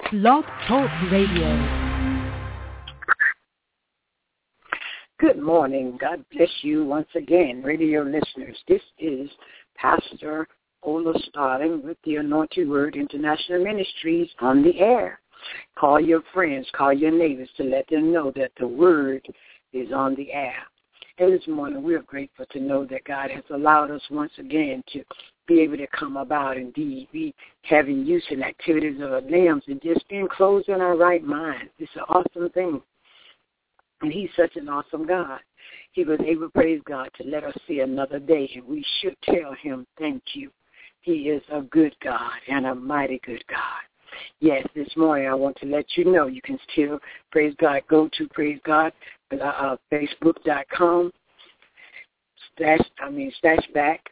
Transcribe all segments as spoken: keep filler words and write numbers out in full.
Blog Talk Radio. Good morning. God bless you once again, radio listeners. This is Pastor Ola Starling with the Anointed Word International Ministries on the air. Call your friends, call your neighbors to let them know that the Word is on the air. And this morning we are grateful to know that God has allowed us once again to be able to come about and be, be having use and activities of our limbs and just being clothed in our right mind. It's an awesome thing. And he's such an awesome God. He was able, praise God, to let us see another day, and we should tell him thank you. He is a good God and a mighty good God. Yes, this morning I want to let you know you can still, praise God, go to, praise God, uh, uh, Facebook dot com, slash, I mean, slash back,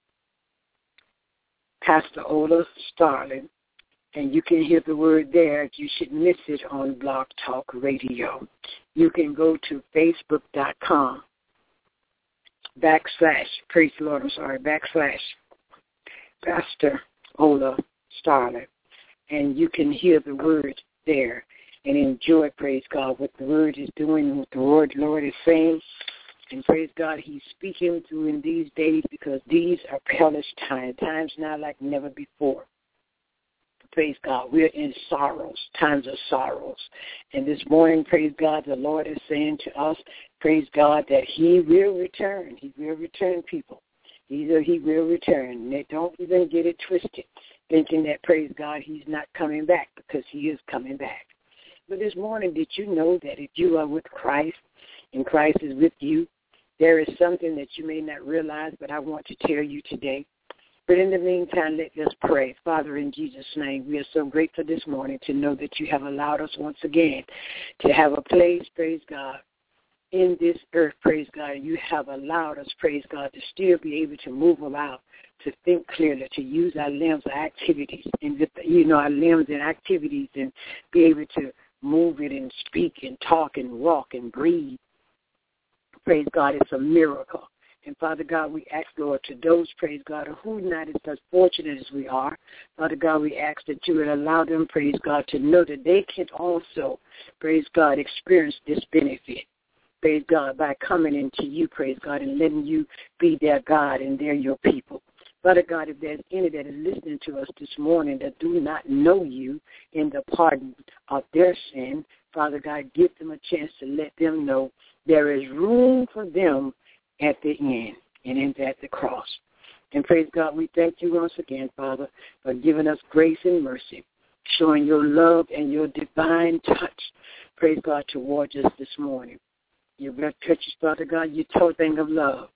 Pastor Ola Starling, and you can hear the word there. You should miss it on Blog Talk Radio. You can go to Facebook dot com, backslash, praise the Lord, I'm sorry, backslash, Pastor Ola Starling, and you can hear the word there and enjoy, praise God, what the word is doing, what the word Lord is saying. And praise God, he's speaking through in these days because these are perilous times, times now like never before. Praise God, we're in sorrows, times of sorrows. And this morning, praise God, the Lord is saying to us, praise God, that he will return. He will return, people. Either he will return. They don't even get it twisted, thinking that, praise God, he's not coming back, because he is coming back. But this morning, did you know that if you are with Christ and Christ is with you, there is something that you may not realize, but I want to tell you today. But in the meantime, let us pray. Father, in Jesus' name, we are so grateful this morning to know that you have allowed us once again to have a place, praise God, in this earth, praise God. You have allowed us, praise God, to still be able to move about, to think clearly, to use our limbs, our activities, and you know, our limbs and activities, and be able to move it and speak and talk and walk and breathe. Praise God, it's a miracle. And Father God, we ask, Lord, to those, praise God, who not as fortunate as we are, Father God, we ask that you would allow them, praise God, to know that they can also, praise God, experience this benefit, praise God, by coming into you, praise God, and letting you be their God and they're your people. Father God, if there's any that is listening to us this morning that do not know you in the pardon of their sin, Father God, give them a chance to let them know there is room for them at the end and at the cross. And praise God, we thank you once again, Father, for giving us grace and mercy, showing your love and your divine touch, praise God, towards us this morning. Your blood touches, Father God, you told thing of love.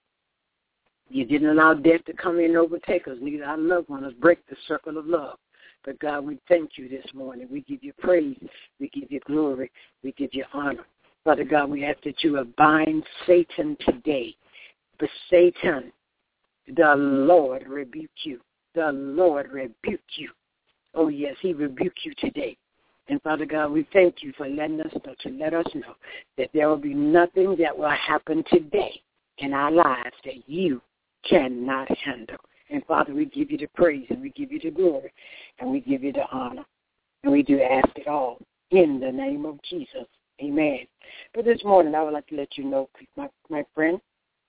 You didn't allow death to come in and overtake us, neither our loved ones break the circle of love. But God, we thank you this morning. We give you praise. We give you glory. We give you honor. Father God, we ask that you would bind Satan today. But Satan, the Lord rebuke you. The Lord rebuke you. Oh, yes, he rebuke you today. And, Father God, we thank you for letting us know, to let us know that there will be nothing that will happen today in our lives that you cannot handle. And, Father, we give you the praise and we give you the glory and we give you the honor. And we do ask it all in the name of Jesus. Amen. But this morning, I would like to let you know, my, my friend,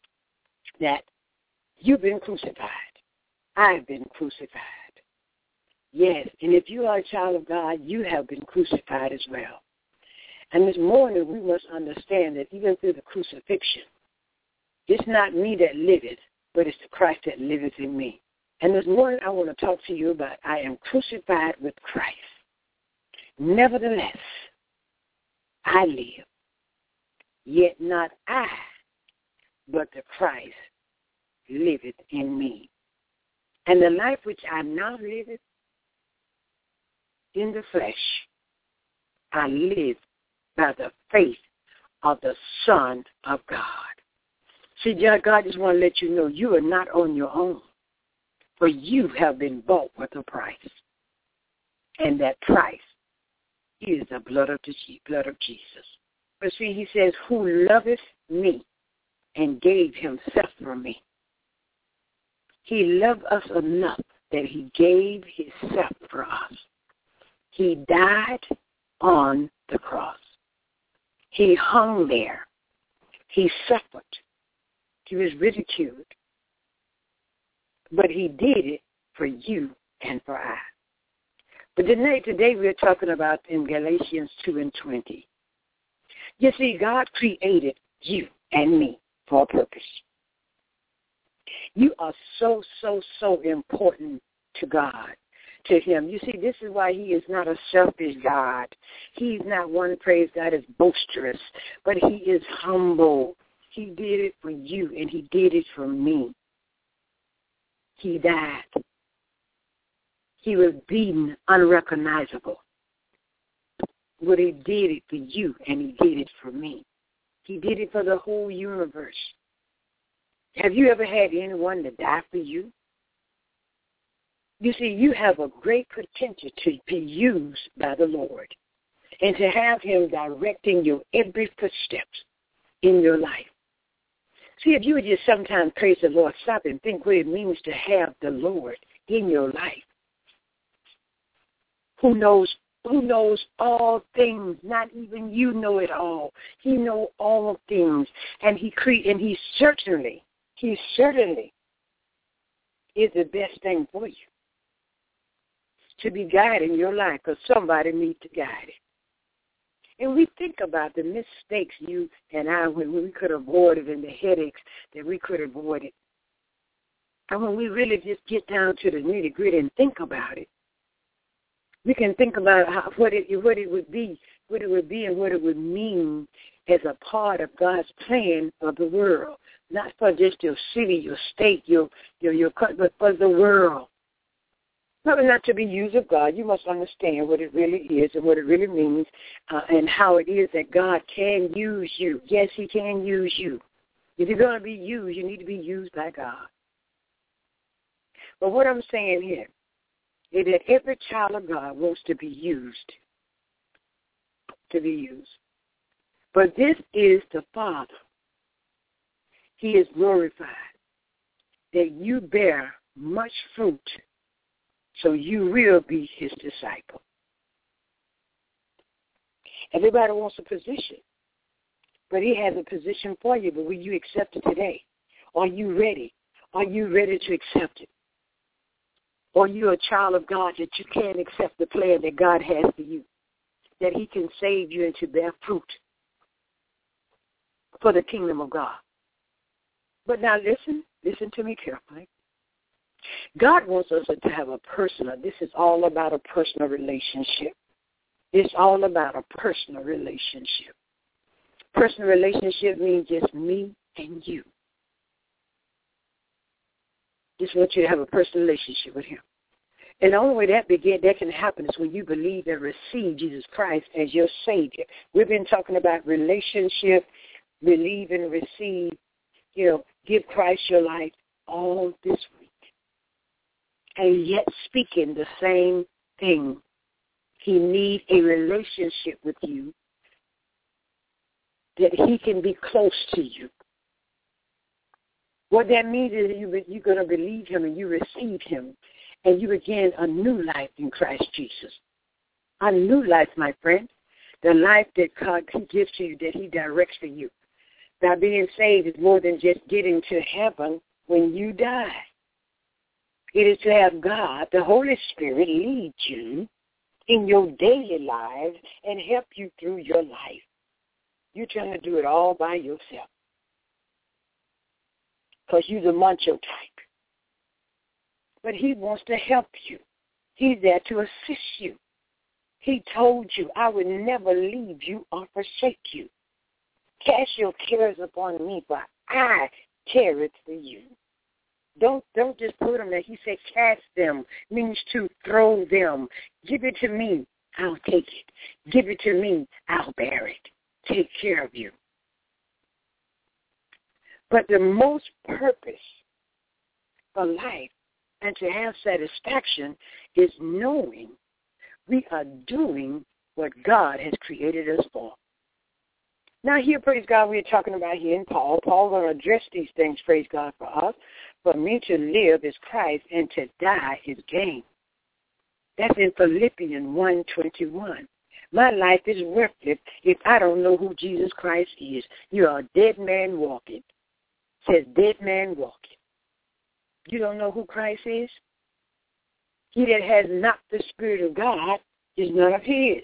that you've been crucified. I've been crucified. Yes, and if you are a child of God, you have been crucified as well. And this morning, we must understand that even through the crucifixion, it's not me that liveth, but it's the Christ that liveth in me. And this morning, I want to talk to you about I am crucified with Christ. Nevertheless, I live, yet not I, but the Christ liveth in me. And the life which I now live in the flesh, I live by the faith of the Son of God. See, God just want to let you know you are not on your own, for you have been bought with a price. And that price is the blood of the blood of Jesus. But see, he says, who loveth me and gave himself for me. He loved us enough that he gave himself for us. He died on the cross. He hung there. He suffered. He was ridiculed. But he did it for you and for I. But today, today we're talking about in Galatians two and twenty. You see, God created you and me for a purpose. You are so, so, so important to God, to him. You see, this is why he is not a selfish God. He's not one, praise God, is boisterous, but he is humble. He did it for you, and he did it for me. He died. He was beaten, unrecognizable. But he did it for you, and he did it for me. He did it for the whole universe. Have you ever had anyone to die for you? You see, you have a great potential to be used by the Lord and to have him directing your every footsteps in your life. See, if you would just sometimes praise the Lord, stop and think what it means to have the Lord in your life. Who knows who knows all things, not even you know it all. He knows all things, and he cre- and he certainly, he certainly is the best thing for you. To be guiding your life, because somebody needs to guide it. And we think about the mistakes you and I, when we could have avoided, and the headaches that we could have avoided. And when we really just get down to the nitty-gritty and think about it, we can think about how, what it what it would be, what it would be, and what it would mean as a part of God's plan for the world, not for just your city, your state, your your your country, but for the world. Not not to be used of God. You must understand what it really is and what it really means, uh, and how it is that God can use you. Yes, he can use you. If you're going to be used, you need to be used by God. But what I'm saying here is that every child of God wants to be used, to be used. But this is the Father. He is glorified, that you bear much fruit, so you will be his disciple. Everybody wants a position, but he has a position for you, but will you accept it today? Are you ready? Are you ready to accept it? Or you're a child of God that you can't accept the plan that God has for you, that he can save you and to bear fruit for the kingdom of God. But now listen, listen to me carefully. God wants us to have a personal, this is all about a personal relationship. It's all about a personal relationship. Personal relationship means just me and you. Just want you to have a personal relationship with him. And the only way that begin, that can happen is when you believe and receive Jesus Christ as your Savior. We've been talking about relationship, believe and receive, you know, give Christ your life all this week. And yet speaking the same thing. He needs a relationship with you that he can be close to you. What that means is you, you're going to believe him and you receive him, and you begin a new life in Christ Jesus. A new life, my friend. The life that God gives to you, that he directs for you. Now, being saved is more than just getting to heaven when you die. It is to have God, the Holy Spirit, lead you in your daily lives and help you through your life. You're trying to do it all by yourself, because you're the macho type. But he wants to help you. He's there to assist you. He told you, I will never leave you or forsake you. Cast your cares upon me, for I care it for you. Don't don't just put them there. He said cast them, means to throw them. Give it to me, I'll take it. Give it to me, I'll bear it. Take care of you. But the most purpose for life and to have satisfaction is knowing we are doing what God has created us for. Now here, praise God, we're talking about here in Paul. Paul going to address these things, praise God, for us. For me to live is Christ, and to die is gain. That's in Philippians one twenty-one. My life is worthless if I don't know who Jesus Christ is. You are a dead man walking. It says dead man walking. You don't know who Christ is? He that has not the Spirit of God is none of his.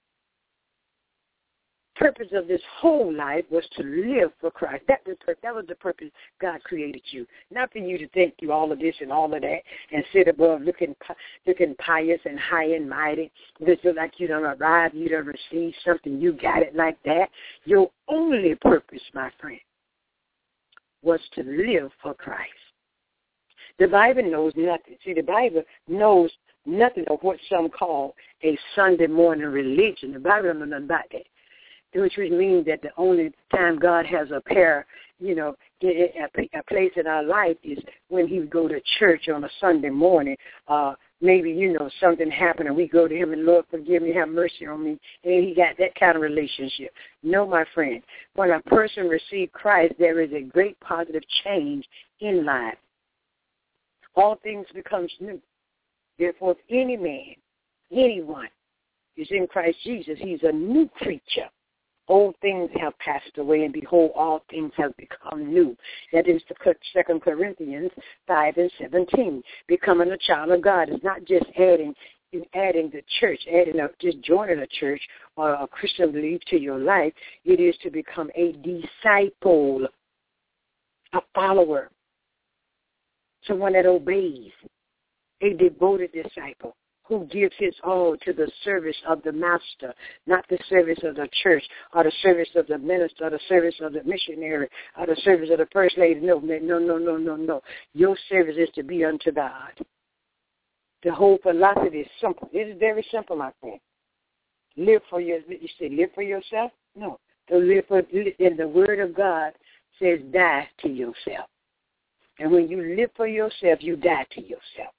Purpose of this whole life was to live for Christ. That was, that was the purpose God created you. Not for you to think you all of this and all of that and sit above looking looking pious and high and mighty. This is like you don't arrive, you don't receive something, you got it like that. Your only purpose, my friend, was to live for Christ. The Bible knows nothing. See, the Bible knows nothing of what some call a Sunday morning religion. The Bible don't know nothing about that. Which would mean that the only time God has a pair, you know, a place in our life is when he would go to church on a Sunday morning. Uh, maybe, you know, something happened and we go to him and, Lord, forgive me, have mercy on me. And he got that kind of relationship. No, my friend, when a person receives Christ, there is a great positive change in life. All things becomes new. Therefore, if any man, anyone is in Christ Jesus, he's a new creature. Old things have passed away, and behold, all things have become new. That is the Second Corinthians five and seventeen. Becoming a child of God is not just adding adding the church, adding a, just joining a church or a Christian belief to your life. It is to become a disciple, a follower, someone that obeys, a devoted disciple who gives his all to the service of the master, not the service of the church or the service of the minister or the service of the missionary or the service of the first lady. No, no, no, no, no, no. Your service is to be unto God. The whole philosophy is simple. It is very simple, my friend. Live for your, you say live for yourself? No. To live for, in the word of God says die to yourself. And when you live for yourself, you die to yourself.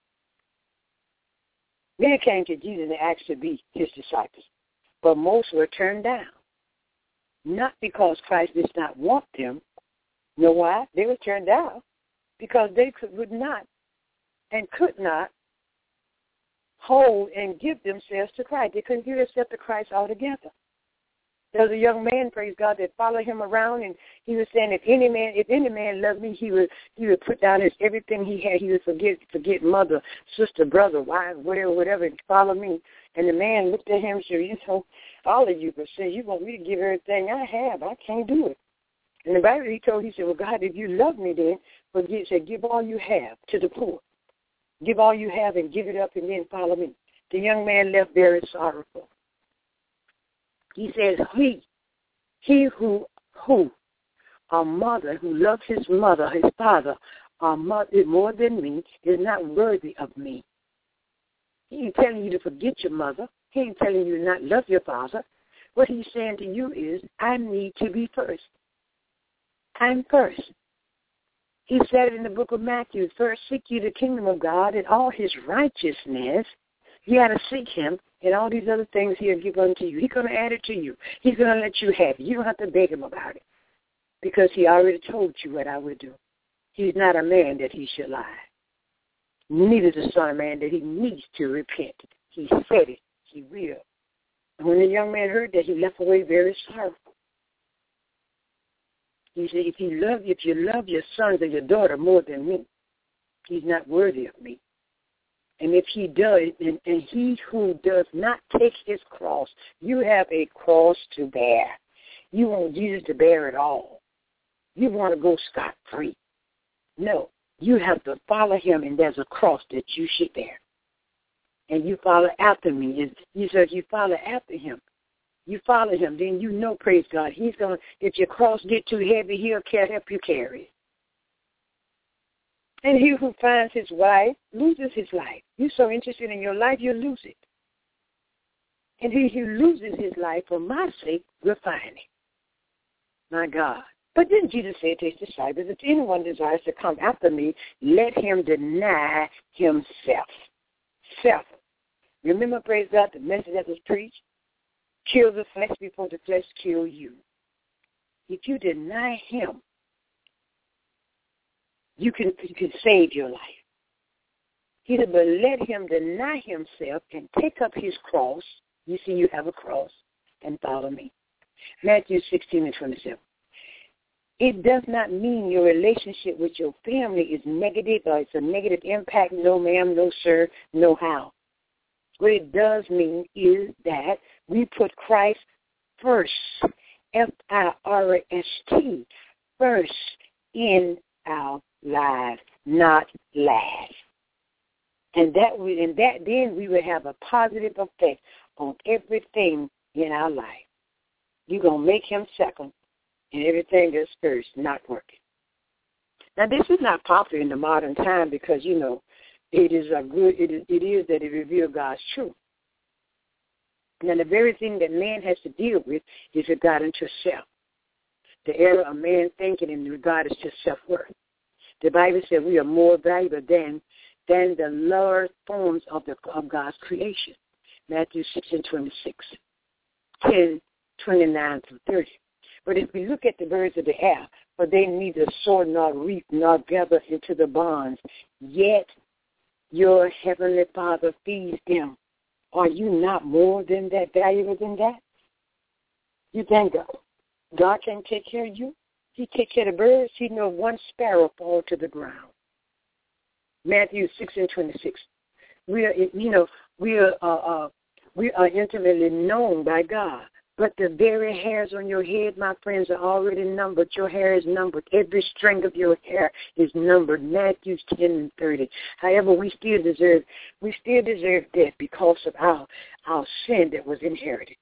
Many came to Jesus and asked to be his disciples, but most were turned down. Not because Christ did not want them. You know why? They were turned down because they could, would not and could not hold and give themselves to Christ. They couldn't give themselves to Christ altogether. There was a young man, praise God, that followed him around, and he was saying, if any man, if any man loved me, he would he would put down his everything he had. He would forget forget mother, sister, brother, wife, whatever, whatever, and follow me. And the man looked at him and said, you know, all of you, but say you want me to give everything I have. I can't do it. And the Bible, he told, he said, well, God, if you love me, then forget. Said, give all you have to the poor. Give all you have and give it up, and then follow me. The young man left very sorrowful. He says, he, he who, who, a mother who loves his mother, his father, a mother more than me, is not worthy of me. He ain't telling you to forget your mother. He ain't telling you to not love your father. What he's saying to you is, I need to be first. I'm first. He said it in the book of Matthew, first seek ye the kingdom of God and all his righteousness. You got to seek him, and all these other things he'll give unto you. He's going to add it to you. He's going to let you have it. You don't have to beg him about it because he already told you what I would do. He's not a man that he should lie. Neither the son of man that he needs to repent. He said it. He will. And when the young man heard that, he left away very sorrowful. He said, if you love, if you love your sons or your daughter more than me, he's not worthy of me. And if he does, and, and he who does not take his cross, you have a cross to bear. You want Jesus to bear it all. You want to go scot-free. No, you have to follow him, and there's a cross that you should bear. And you follow after me. You said you follow after him. You follow him, then you know, praise God, he's going to, if your cross get too heavy, he'll help you carry it. And he who finds his wife loses his life. You're so interested in your life, you'll lose it. And he who loses his life for my sake will find it. My God. But then Jesus said to his disciples, if anyone desires to come after me, let him deny himself. Self. Remember, praise God, the message that was preached? Kill the flesh before the flesh kill you. If you deny him, you can you can save your life. He said, but let him deny himself and take up his cross. You see, you have a cross, and follow me. Matthew sixteen and twenty-seven. It does not mean your relationship with your family is negative or it's a negative impact. No, ma'am, no, sir, no how. What it does mean is that we put Christ first, F I R S T, first in our lives, not last. And that we, and that then we will have a positive effect on everything in our life. You're going to make him second, and everything that's first not working. Now, this is not popular in the modern time because, you know, it is a good, it is, it is that it reveals God's truth. Now, the very thing that man has to deal with is regard unto self. The error of man thinking in regard to self-worth. The Bible says we are more valuable than than the lower forms of the of God's creation. Matthew six and twenty-six, ten, twenty-nine through thirty. But if we look at the birds of the air, for they neither sow nor reap nor gather into the barns, yet your heavenly Father feeds them. Are you not more than that, valuable than that? You think God, God can take care of you? He take care of the birds. He knows one sparrow fall to the ground. Matthew six and twenty-six. We are, you know, we are, uh, uh, we are intimately known by God. But the very hairs on your head, my friends, are already numbered. Your hair is numbered. Every string of your hair is numbered. Matthew ten and thirty. However, we still deserve, we still deserve death because of our, our sin that was inherited.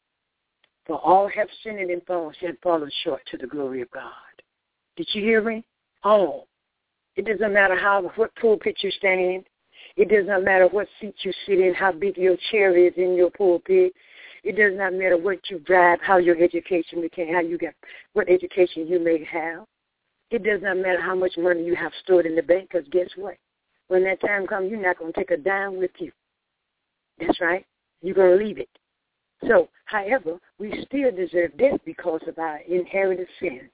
For all have sinned and fallen, fallen short to the glory of God. Did you hear me? All. It doesn't matter how what pulpit you're standing in. It does not matter what seat you sit in, how big your chair is in your pulpit. It does not matter what you drive, how your education became, how you got, what education you may have. It does not matter how much money you have stored in the bank, because guess what? When that time comes, you're not going to take a dime with you. That's right. You're going to leave it. So, however, we still deserve death because of our inherited sins,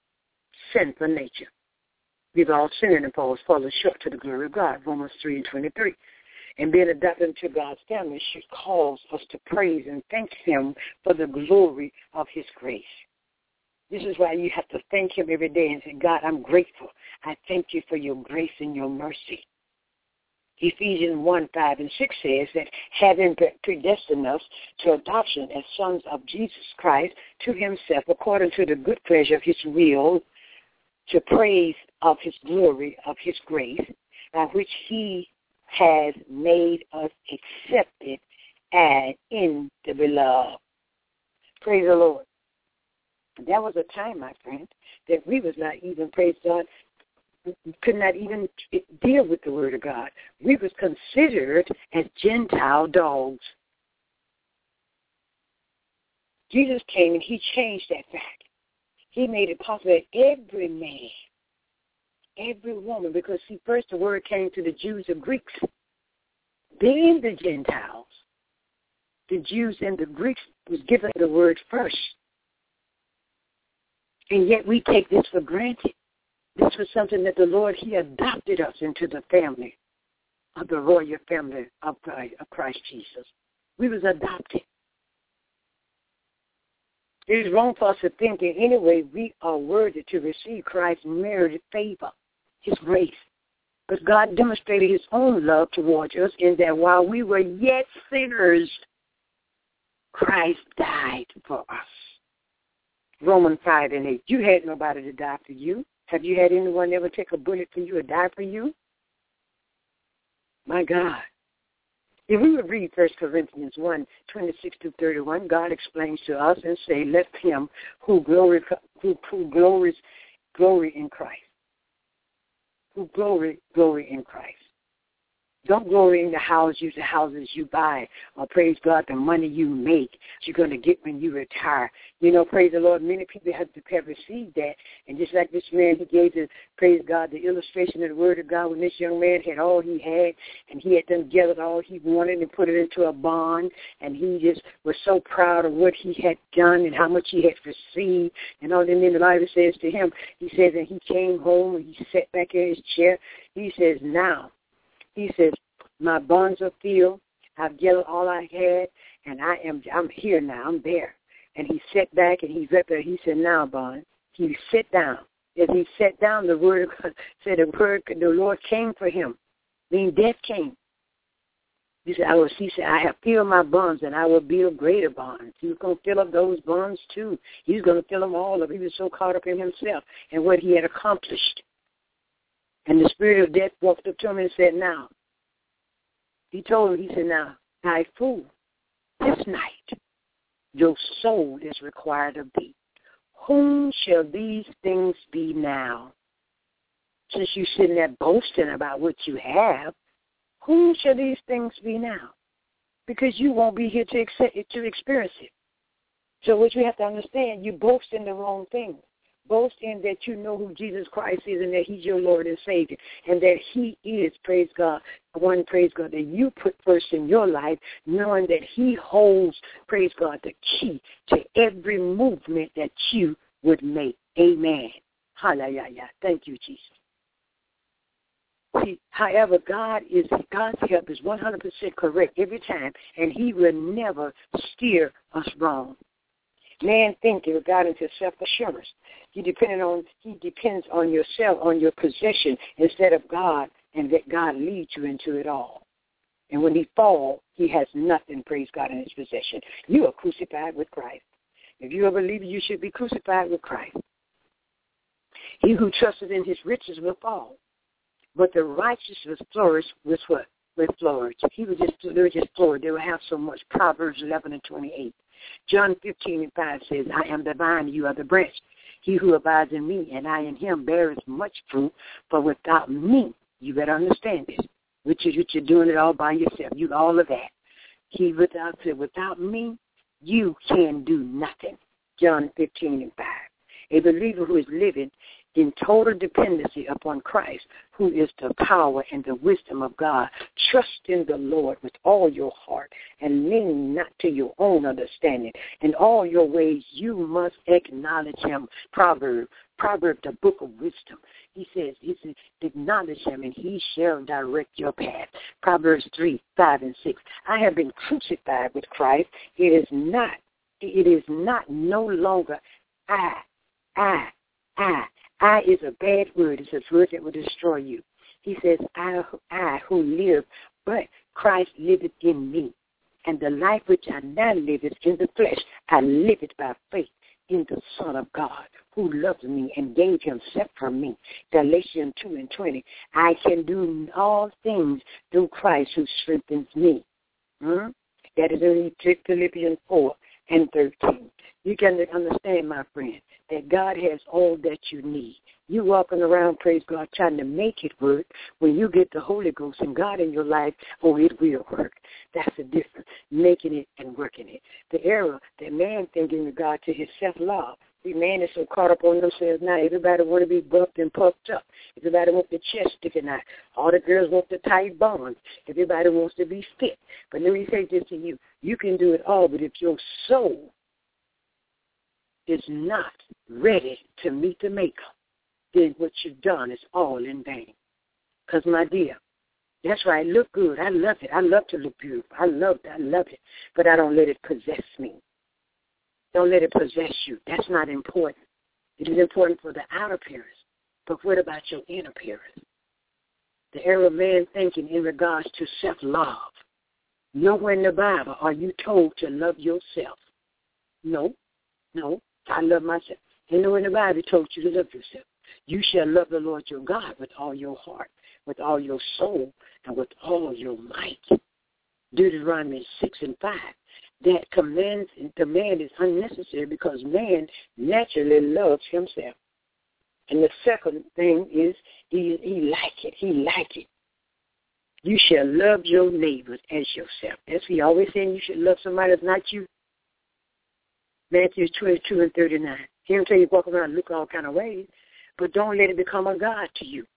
sinful nature. We've all sinned and fallen short to the glory of God, Romans three and twenty-three. And being adopted into God's family should cause us to praise and thank him for the glory of his grace. This is why you have to thank him every day and say, God, I'm grateful. I thank you for your grace and your mercy. Ephesians one, five, and six says that having predestined us to adoption as sons of Jesus Christ to himself according to the good pleasure of his will, to praise of his glory, of his grace, by which he has made us accepted and in the beloved. Praise the Lord. That was a time, my friend, that we was not even, praise God, could not even deal with the word of God. We was considered as Gentile dogs. Jesus came and he changed that fact. He made it possible that every man, every woman, because, see, first the word came to the Jews and Greeks, then the Gentiles. The Jews and the Greeks was given the word first. And yet we take this for granted. This was something that the Lord, he adopted us into the family of the royal family of Christ, of Christ Jesus. We was adopted. It is wrong for us to think in any way we are worthy to receive Christ's merited favor, his grace. But God demonstrated his own love towards us in that while we were yet sinners, Christ died for us. Romans five and eight. You had nobody to die for you. Have you had anyone ever take a bullet for you or die for you? My God. If we would read First Corinthians one, twenty-six to thirty-one, God explains to us and say, let him who glory, who, who glories, glory in Christ. Who glory, glory in Christ. Don't glory in the houses, the houses you buy, or praise God, the money you make, you're going to get when you retire. You know, praise the Lord, many people have, have received that. And just like this man, he gave the, praise God, the illustration of the word of God when this young man had all he had, and he had done gathered all he wanted and put it into a bond, and he just was so proud of what he had done and how much he had received. And all, and then the Bible says to him, he says, and he came home and he sat back in his chair. He says, now, He says, my bonds are filled. I've gathered all I had, and I am, I'm here now. I'm there. And he sat back, and he's up there. He said, now, Bond, he sat down. As he sat down, the word of God said, the word, the Lord came for him. I mean, death came. He said, I will, he said, I have filled my bonds, and I will build greater bonds. He was going to fill up those bonds, too. He was going to fill them all up. He was so caught up in himself and what he had accomplished. And the spirit of death walked up to him and said, now, he told him, he said, now, thy fool, this night your soul is required of thee. Whom shall these things be now? Since you're sitting there boasting about what you have, whom shall these things be now? Because you won't be here to accept it, to experience it. So what you have to understand, you boast in the wrong thing. Boast in that you know who Jesus Christ is and that he's your Lord and Savior, and that he is, praise God, the one, praise God, that you put first in your life, knowing that he holds, praise God, the key to every movement that you would make. Amen. Hallelujah. Thank you, Jesus. See, however, God is God's help is one hundred percent correct every time, and he will never steer us wrong. Man thinking got into self-assurance. He depended on he depends on yourself, on your possession, instead of God, and let God lead you into it all. And when he falls, he has nothing, praise God, in his possession. You are crucified with Christ. If you are a believer, you should be crucified with Christ. He who trusted in his riches will fall, but the righteous will flourish with what? With flourish. He would just they would just flourish. They will have so much. Proverbs eleven and twenty-eight. John fifteen and five says, I am the vine, you are the branch. He who abides in me and I in him beareth much fruit, for without me, you better understand this, which is which you're doing it all by yourself. You all of that. He without said, without me, you can do nothing. John fifteen and five. A believer who is living in total dependency upon Christ, who is the power and the wisdom of God. Trust in the Lord with all your heart and lean not to your own understanding. In all your ways you must acknowledge him. Proverb, Proverb, the book of wisdom. He says, he says, acknowledge him and he shall direct your path. Proverbs three, five, and six. I have been crucified with Christ. It is not, it is not no longer I, I, I. I is a bad word. It's a word that will destroy you. He says, I, I who live, but Christ liveth in me. And the life which I now live is in the flesh. I live it by faith in the Son of God, who loved me and gave himself for me. Galatians two and twenty. I can do all things through Christ who strengthens me. Hmm? That is in Philippians four and thirteen. You can understand, my friend, that God has all that you need. You walking around, praise God, trying to make it work. When you get the Holy Ghost and God in your life, oh, it will work. That's the difference, making it and working it. The error that man thinking in regard to his self-love. See, man is so caught up on themselves now. Everybody want to be buffed and puffed up. Everybody wants the chest sticking out. All the girls want the tight bonds. Everybody wants to be fit. But let me say this to you. You can do it all, but if your soul is not ready to meet the Maker, then what you've done is all in vain. Because, my dear, that's right, look good. I love it. I love to look beautiful. I love it. I love it. But I don't let it possess me. Don't let it possess you. That's not important. It is important for the outer appearance. But what about your inner appearance? The error of man thinking in regards to self-love. Nowhere in the Bible are you told to love yourself. No, no. I love myself. And nowhere in the Bible told you to love yourself. You shall love the Lord your God with all your heart, with all your soul, and with all your might. Deuteronomy six and five. That commands, command is unnecessary because man naturally loves himself. And the second thing is he, he like it. He like it. You shall love your neighbors as yourself. That's what he always saying. You should love somebody that's not you. Matthew twenty-two and thirty-nine. He don't tell you walk around and look all kind of ways, but don't let it become a God to you.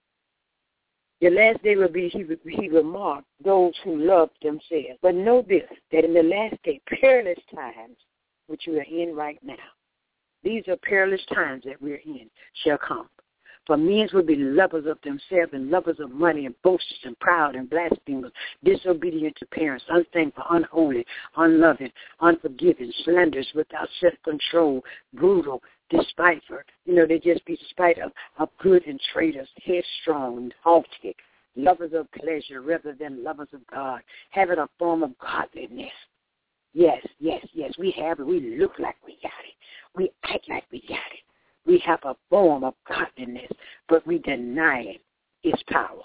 The last day will be, he, he will mark those who love themselves. But know this, that in the last day, perilous times, which we are in right now, these are perilous times that we're in, shall come. For men will be lovers of themselves and lovers of money and boasters and proud and blasphemers, disobedient to parents, unthankful, unholy, unloving, unforgiving, slanderous, without self-control, brutal, despiteful. You know, they just be spite of, of good and traitors, headstrong, haughty, lovers of pleasure rather than lovers of God, having a form of godliness. Yes, yes, yes, we have it. We look like we got it. We act like we got it. We have a form of godliness, but we deny its power.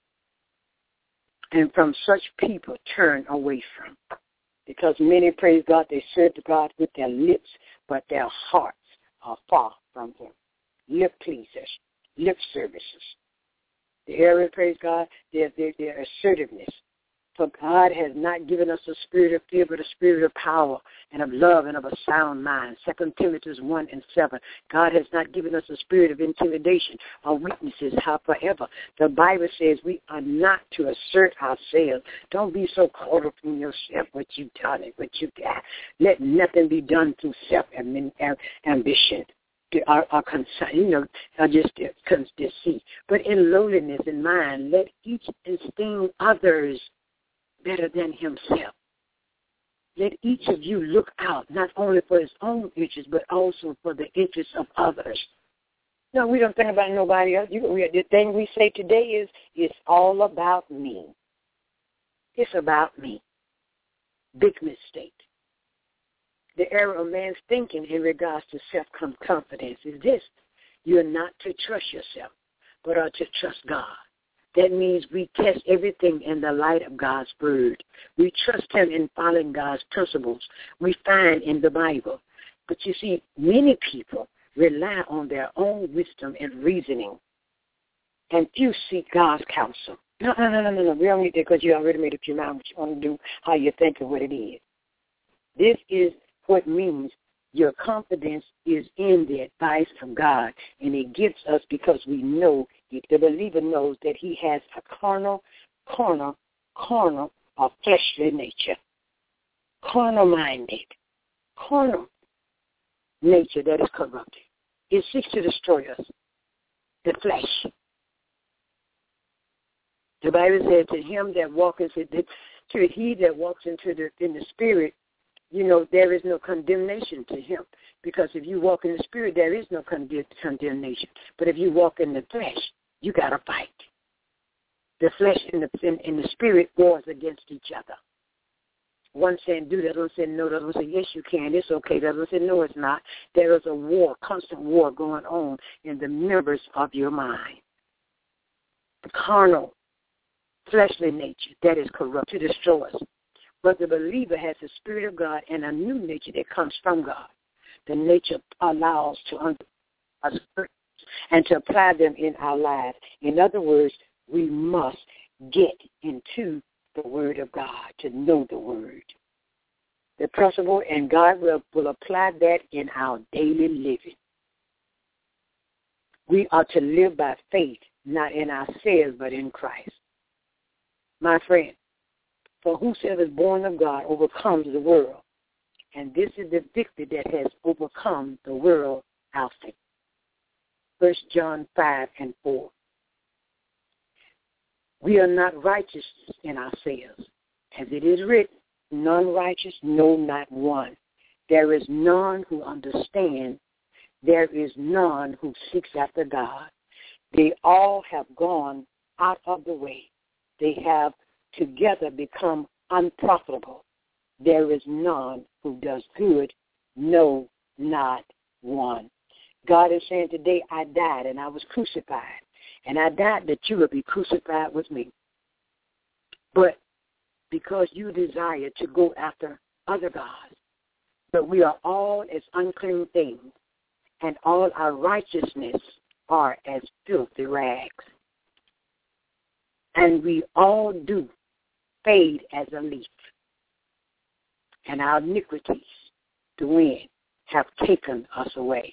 And from such people turn away from. Because many, praise God, they serve God with their lips, but their hearts are far from him. Lip pleasers, lip services. The area, praise God, their, their, their assertiveness. For God has not given us a spirit of fear, but a spirit of power and of love and of a sound mind. Second Timothy one and seven. God has not given us a spirit of intimidation or weaknesses. However, the Bible says we are not to assert ourselves. Don't be so caught up in yourself, what you've done and what you got. Let nothing be done through self-ambition. Our, our concern, you know, are just deceit. But in lowliness in mind, let each esteem others better than himself. Let each of you look out not only for his own interests, but also for the interests of others. No, we don't think about nobody else. You, we, the thing we say today is, it's all about me. It's about me. Big mistake. The error of man's thinking in regards to self-confidence is this. You're not to trust yourself, but are to trust God. That means we test everything in the light of God's word. We trust him in following God's principles we find in the Bible. But you see, many people rely on their own wisdom and reasoning, and few seek God's counsel. No, no, no, no, no, no. We don't need that because you already made up your mind what you want to do, how you think of what it is. This is what means your confidence is in the advice of God, and it gives us because we know, the believer knows that he has a carnal, carnal, carnal, or fleshly nature, carnal-minded, carnal nature that is corrupted. It seeks to destroy us, the flesh. The Bible says to him that walketh, to he that walks into the in the Spirit, you know, there is no condemnation to him. Because if you walk in the Spirit, there is no condemn- condemnation. But if you walk in the flesh, you got to fight. The flesh and the, in, and the Spirit wars against each other. One saying do, the other one saying no, the other one saying yes, you can, it's okay, the other one saying no, it's not. There is a war, constant war going on in the members of your mind. The carnal, fleshly nature that is corrupt to destroy us. But the believer has the Spirit of God and a new nature that comes from God. The nature allows to us and to apply them in our lives. In other words, we must get into the Word of God, to know the Word. The principle, and God will, will apply that in our daily living. We are to live by faith, not in ourselves, but in Christ. My friend, for whosoever is born of God overcomes the world. And this is the victory that has overcome the world, our faith. First John five and four. We are not righteous in ourselves. As it is written, none righteous, no, not one. There is none who understands. There is none who seeks after God. They all have gone out of the way. They have together become unprofitable. There is none who does good, no, not one. God is saying today, I died and I was crucified. And I died that you would be crucified with me. But because you desire to go after other gods, but we are all as unclean things, and all our righteousness are as filthy rags. And we all do fade as a leaf, and our iniquities, the wind, have taken us away.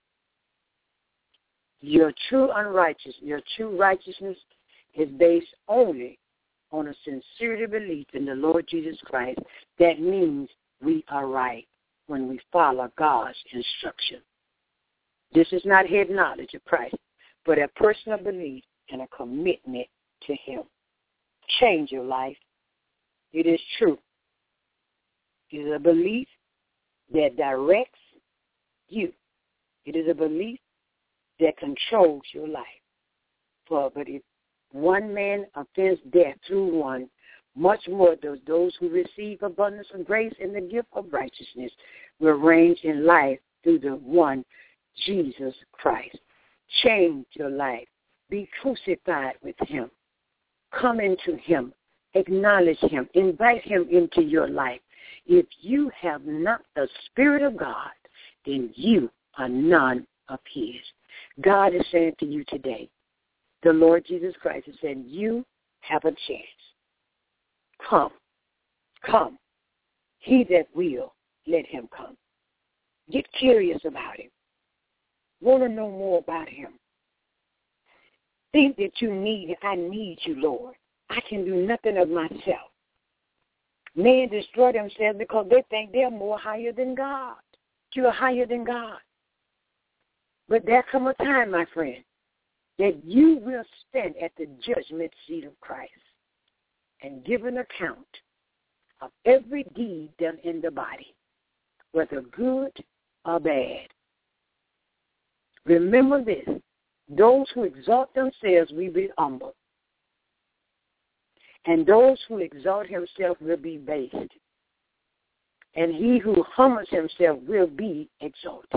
Your true unrighteousness, your true righteousness is based only on a sincere belief in the Lord Jesus Christ. That means we are right when we follow God's instruction. This is not head knowledge of Christ, but a personal belief and a commitment to him. Change your life. It is true. It is a belief that directs you. It is a belief that controls your life. For but if one man offends death through one, much more does those who receive abundance of grace and the gift of righteousness will reign in life through the one Jesus Christ. Change your life. Be crucified with him. Come into him. Acknowledge him. Invite him into your life. If you have not the Spirit of God, then you are none of his. God is saying to you today, the Lord Jesus Christ is saying, you have a chance. Come. Come. He that will, let him come. Get curious about him. Want to know more about him. Think that you need, I need you, Lord. I can do nothing of myself. Men destroy themselves because they think they're more higher than God. You're higher than God. But there come a time, my friend, that you will stand at the judgment seat of Christ and give an account of every deed done in the body, whether good or bad. Remember this, those who exalt themselves will be humbled, and those who exalt himself will be based, and he who humbles himself will be exalted.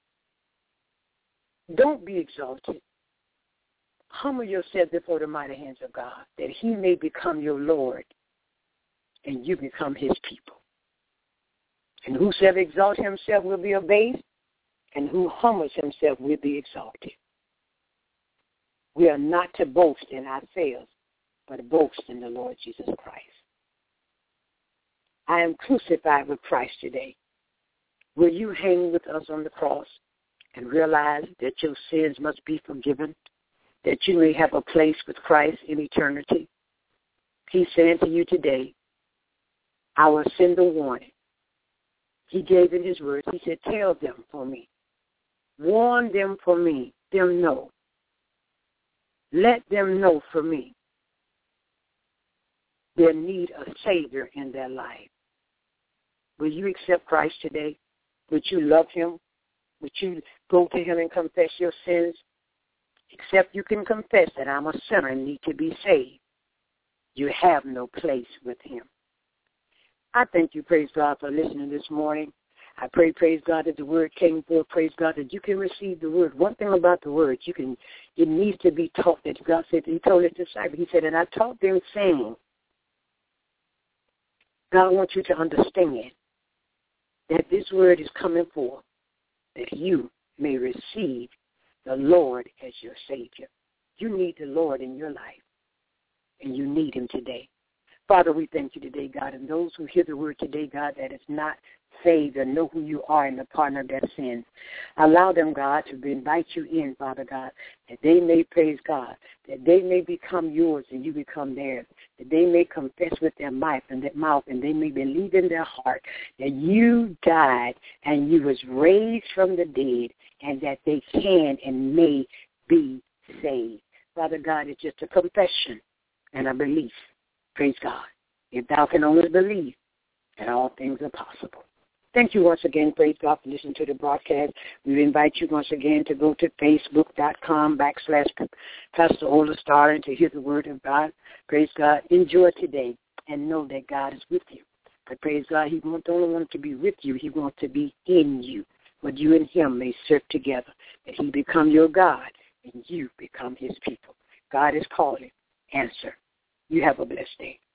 Don't be exalted. Humble yourself before the mighty hands of God, that he may become your Lord, and you become his people. And whosoever exalts himself will be abased, and who humbles himself will be exalted. We are not to boast in ourselves, but to boast in the Lord Jesus Christ. I am crucified with Christ today. Will you hang with us on the cross and realize that your sins must be forgiven, that you may have a place with Christ in eternity? He's saying to you today, I will send a warning. He gave in his words, he said, tell them for me. Warn them for me. Them know. Let them know for me. They need a Savior in their life. Will you accept Christ today? Would you love him? Would you go to him and confess your sins? Except you can confess that I'm a sinner and need to be saved. You have no place with him. I thank you, praise God, for listening this morning. I pray, praise God, that the word came forth, praise God, that you can receive the word. One thing about the word, you can, it needs to be taught. That God said, he told his disciples, he said, and I taught them saying, God wants you to understand that this word is coming forth, that you may receive the Lord as your Savior. You need the Lord in your life, and you need him today. Father, we thank you today, God, and those who hear the word today, God, that is not saved or know who you are and the partner of their sins. Allow them, God, to invite you in, Father God, that they may praise God, that they may become yours and you become theirs, that they may confess with their mouth and their mouth and they may believe in their heart that you died and you was raised from the dead and that they can and may be saved. Father God, it's just a confession and a belief. Praise God. If thou can only believe, and all things are possible. Thank you once again, praise God, for listening to the broadcast. We invite you once again to go to facebook.com backslash Pastor Ola Star and to hear the word of God. Praise God. Enjoy today and know that God is with you. But praise God, he won't only want to be with you, he wants to be in you. But you and him may serve together, that he become your God and you become his people. God is calling. Answer. You have a blessed day.